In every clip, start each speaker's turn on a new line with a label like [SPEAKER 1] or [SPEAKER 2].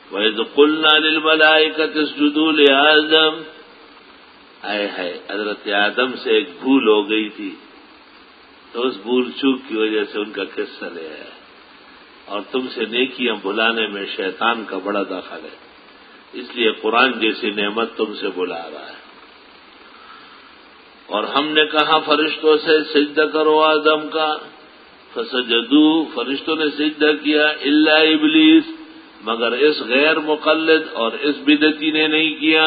[SPEAKER 1] وَإِذْ قُلْنَا لِلْمَلَائِكَةِ اسْجُدُوا لِآدَمَ، ہے حضرت آدم سے ایک بھول ہو گئی تھی، تو اس بھول چوک کی وجہ سے ان کا قصہ لے آیا، اور تم سے نیکیاں بلانے میں شیطان کا بڑا دخل ہے، اس لیے قرآن جیسی نعمت تم سے بلا رہا ہے۔ اور ہم نے کہا فرشتوں سے سجدہ کرو آدم کا، فسجدوا، فرشتوں نے سجدہ کیا، الا ابلیس، مگر اس غیر مقلد اور اس بدعتی نے نہیں کیا۔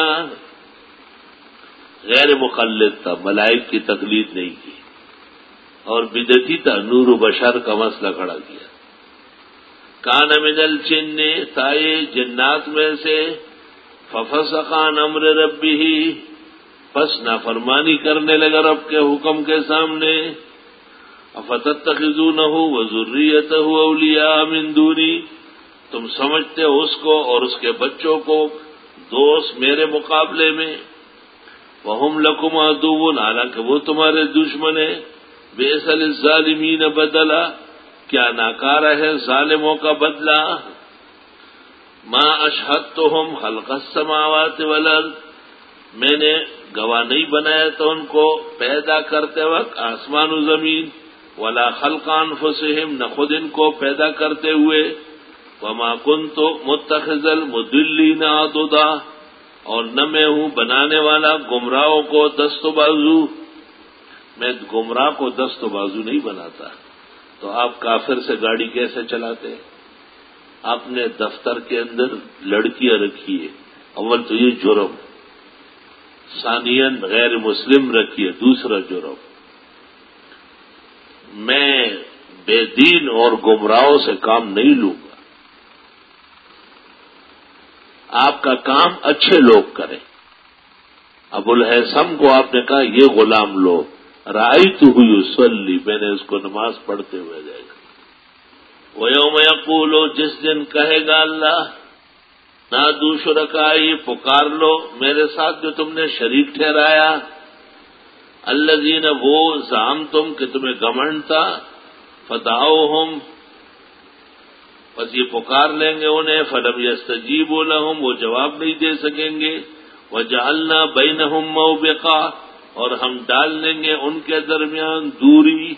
[SPEAKER 1] غیر مقلد تھا، ملائک کی تقلید نہیں کی، اور بدعتی تھا، نور و بشر کا مسئلہ کھڑا کیا۔ کان من الجن، تھا یہ جنات میں سے، ففسق عن امر ربہ، پس نافرمانی کرنے لگا رب کے حکم کے سامنے۔ افتتخذونہ وذریتہ اولیاء من دونی، تم سمجھتے ہو اس کو اور اس کے بچوں کو دوست میرے مقابلے میں۔ وہم لکم عدو، حالانکہ وہ تمہارے دشمن ہیں۔ بئس للظالمین بدلا، کیا ناکارہ ہے ظالموں کا بدلہ۔ ما اشہدتہم خلق السماوات والارض، میں نے گواہ نہیں بنایا تو ان کو پیدا کرتے وقت آسمان و زمین، ولا خلق انفسہم، نہ خود ان کو پیدا کرتے ہوئے، وما کنت متخذ المضلین عضدا، اور نہ میں ہوں بنانے والا گمراہوں کو دست و بازو، میں گمراہ کو دست و بازو نہیں بناتا۔ تو آپ کافر سے گاڑی کیسے چلاتے ہیں؟ اپنے دفتر کے اندر لڑکیاں رکھیے، اول تو یہ جرم، ثانیاً غیر مسلم رکھیے، دوسرا جرم۔ میں بے دین اور گمراہوں سے کام نہیں لوں گا، آپ کا کام اچھے لوگ کریں۔ ابو الحسم کو آپ نے کہا یہ غلام لو، رأیتہ یصلی، میں نے اس کو نماز پڑھتے ہوئے دیکھا۔ وَيَوْمَ يَقُولُ، جس دن کہے گا اللہ، نادوا شرکائی، پکار لو میرے ساتھ جو تم نے شریک ٹھہرایا، الذین، وہ زعمتم کہ تمہیں گھمنڈ تھا، فدعوہم، بس یہ پکار لیں گے انہیں، فلم یستجیبوا لہم، وہ جواب نہیں دے سکیں گے، وجعلنا بینہم موبقا، اور ہم ڈال لیں گے ان کے درمیان دوری،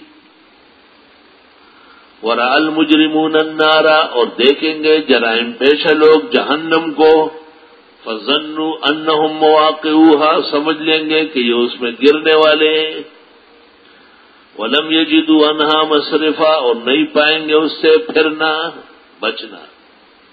[SPEAKER 1] ورأى المجرمون النار، اور دیکھیں گے جرائم پیشہ لوگ جہنم کو، فظنوا انہم مواقعوها، سمجھ لیں گے کہ یہ اس میں گرنے والے ہیں، ولم یجدوا عنہا مصرفا، اور نہیں پائیں گے اس سے پھرنا، بچنا۔